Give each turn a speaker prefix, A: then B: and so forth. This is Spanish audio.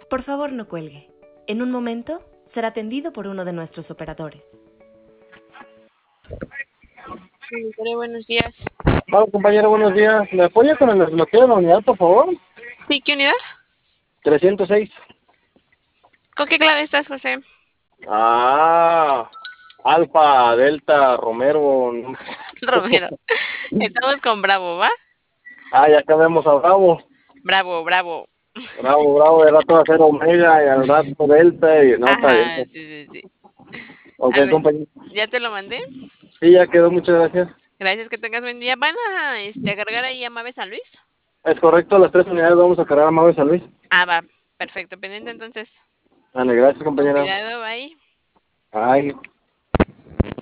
A: Por favor, no cuelgue. En un momento será atendido por uno de nuestros operadores.
B: Buenos días.
C: Hola, compañero, buenos días. ¿Me apoya con el desbloqueo de la unidad, por favor?
B: Sí, ¿qué unidad?
C: 306.
B: ¿Con qué clave estás, José?
C: Alfa, Delta, Romero.
B: Romero. Estamos con Bravo, ¿va?
C: Ya cambiamos a Bravo.
B: Bravo, Bravo.
C: Bravo, el rato va a ser Omega y al rato Delta y no, está
B: Ajá,
C: bien.
B: sí.
C: Ok,
B: A ver,
C: compañero.
B: ¿ya te lo mandé?
C: Sí, ya quedó, muchas gracias.
B: Gracias, que tengas buen día. ¿Van a cargar ahí a Mave San Luis?
C: Es correcto, las 3 unidades vamos a cargar a Mago de San Luis.
B: Va. Perfecto. Pendiente entonces.
C: Vale, gracias,
B: Con
C: compañera.
B: cuidado, bye.
C: Ay.